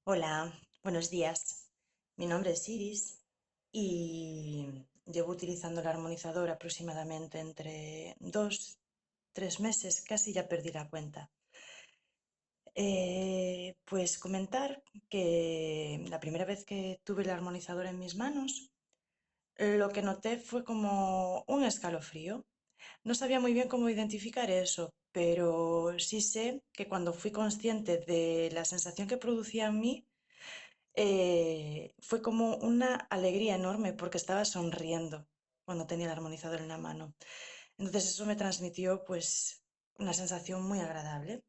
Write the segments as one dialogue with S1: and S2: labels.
S1: Hola, buenos días. Mi nombre es Iris y llevo utilizando el armonizador aproximadamente entre 2, 3 meses, casi ya perdí la cuenta. Pues comentar que la primera vez que tuve el armonizador en mis manos, lo que noté fue como un escalofrío. No sabía muy bien cómo identificar eso, pero sí sé que cuando fui consciente de la sensación que producía en mí, fue como una alegría enorme porque estaba sonriendo cuando tenía el armonizador en la mano. Entonces eso me transmitió pues una sensación muy agradable.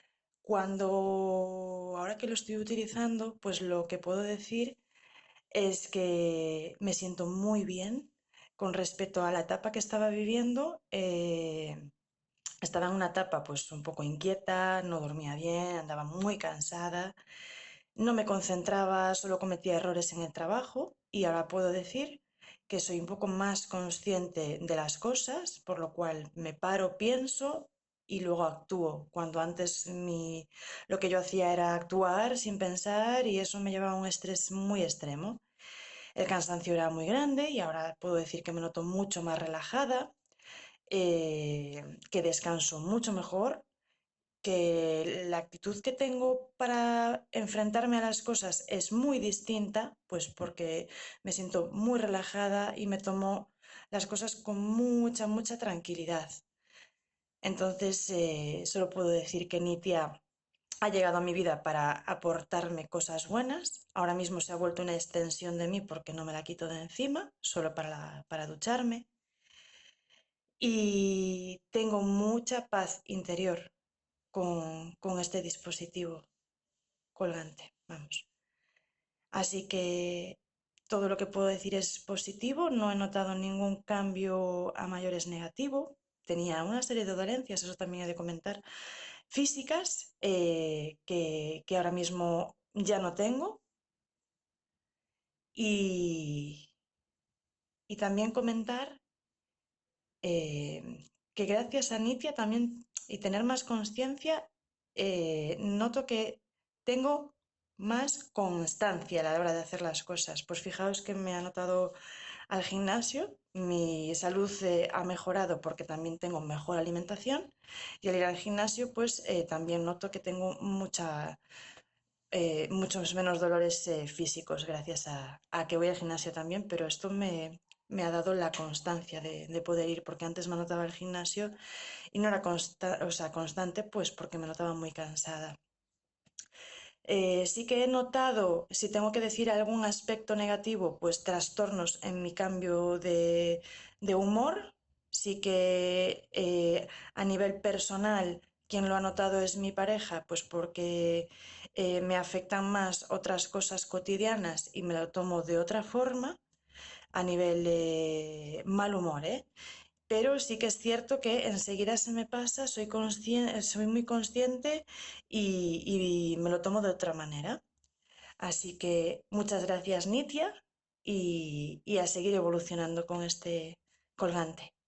S1: Ahora que lo estoy utilizando, pues lo que puedo decir es que me siento muy bien con respecto a la etapa que estaba viviendo. Estaba en una etapa pues un poco inquieta, no dormía bien, andaba muy cansada. No me concentraba, solo cometía errores en el trabajo y ahora puedo decir que soy un poco más consciente de las cosas, por lo cual me paro, pienso y luego actúo. Cuando antes lo que yo hacía era actuar sin pensar y eso me llevaba a un estrés muy extremo. El cansancio era muy grande y ahora puedo decir que me noto mucho más relajada, que descanso mucho mejor, que la actitud que tengo para enfrentarme a las cosas es muy distinta, pues porque me siento muy relajada y me tomo las cosas con mucha tranquilidad. Entonces, solo puedo decir que Nitia ha llegado a mi vida para aportarme cosas buenas. Ahora mismo se ha vuelto una extensión de mí porque no me la quito de encima, solo para ducharme. Y tengo mucha paz interior con este dispositivo colgante, vamos. Así que todo lo que puedo decir es positivo, no he notado ningún cambio a mayores negativo. Tenía una serie de dolencias, eso también he de comentar, físicas, que ahora mismo ya no tengo. Y, y también comentar que gracias a Nitia también y tener más conciencia, noto que tengo más constancia a la hora de hacer las cosas. Pues fijaos que me ha notado al gimnasio, mi salud ha mejorado porque también tengo mejor alimentación y al ir al gimnasio pues también noto que tengo muchos menos dolores físicos gracias a que voy al gimnasio también, pero esto me ha dado la constancia de poder ir, porque antes me anotaba al gimnasio y no era o sea, constante, pues porque me notaba muy cansada. Sí que he notado, si tengo que decir algún aspecto negativo, pues trastornos en mi cambio de humor. Sí que a nivel personal, quien lo ha notado es mi pareja, pues porque me afectan más otras cosas cotidianas y me lo tomo de otra forma, a nivel mal humor, ¿eh? Pero sí que es cierto que enseguida se me pasa, soy muy consciente y me lo tomo de otra manera. Así que muchas gracias, Nitia, y a seguir evolucionando con este colgante.